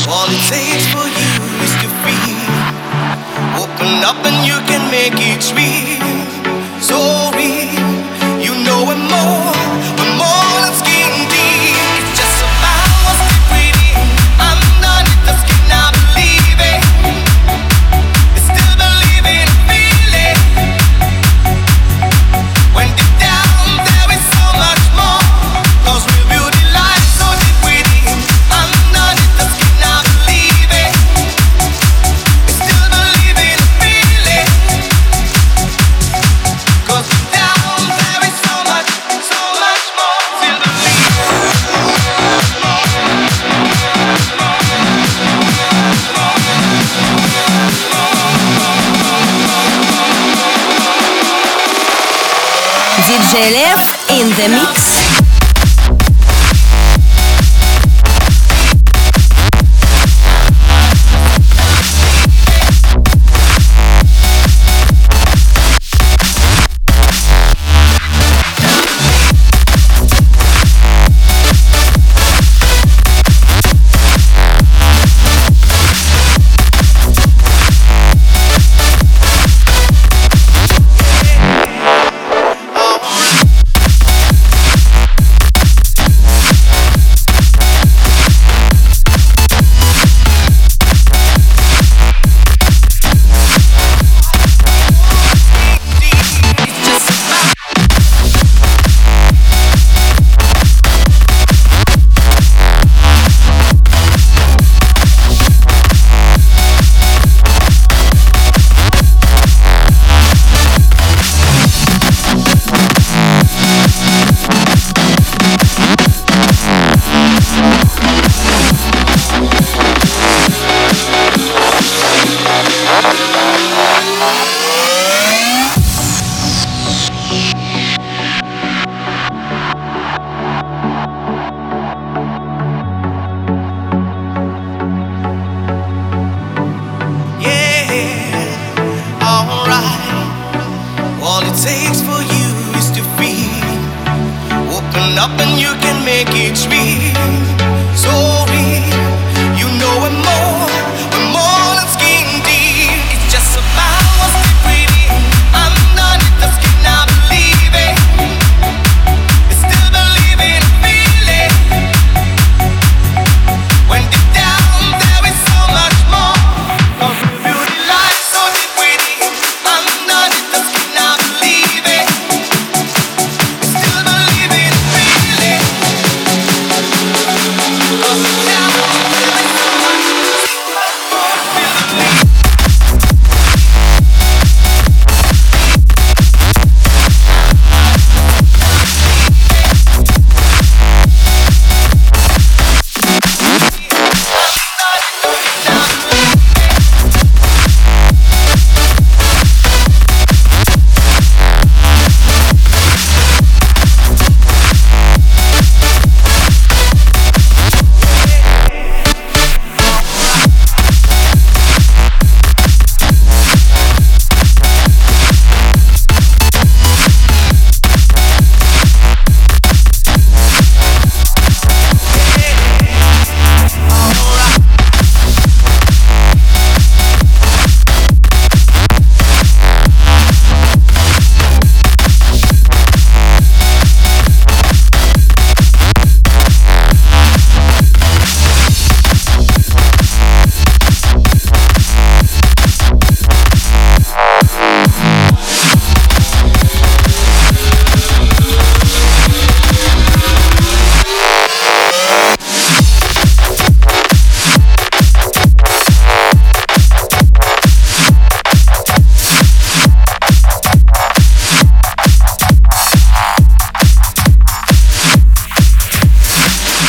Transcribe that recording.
All it takes for you is to feel. Open up and you can make it real. So real, you know we're more than skin deep. It's just about what's deep within. Underneath the skin, I believe it. It's still believing, feel it. When deep down there is so much more. 'Cause real beauty lies so deep within. Underneath the skin, I believe it. It's still believing, feel it. 'Cause deep down there is so much more. Still believe. DJ Lev in the mix. All it takes for you is to feel. Open up and you can make it real.